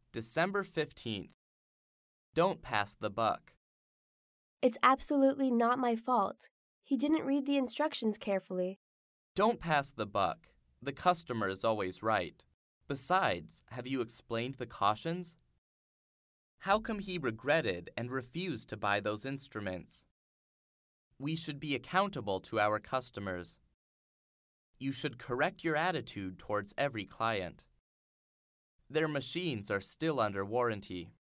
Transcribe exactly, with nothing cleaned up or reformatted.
December fifteenth. Don't pass the buck. It's absolutely not my fault. He didn't read the instructions carefully. Don't pass the buck. The customer is always right. Besides, have you explained the cautions? How come he regretted and refused to buy those instruments? We should be accountable to our customers. You should correct your attitude towards every client. Their machines are still under warranty.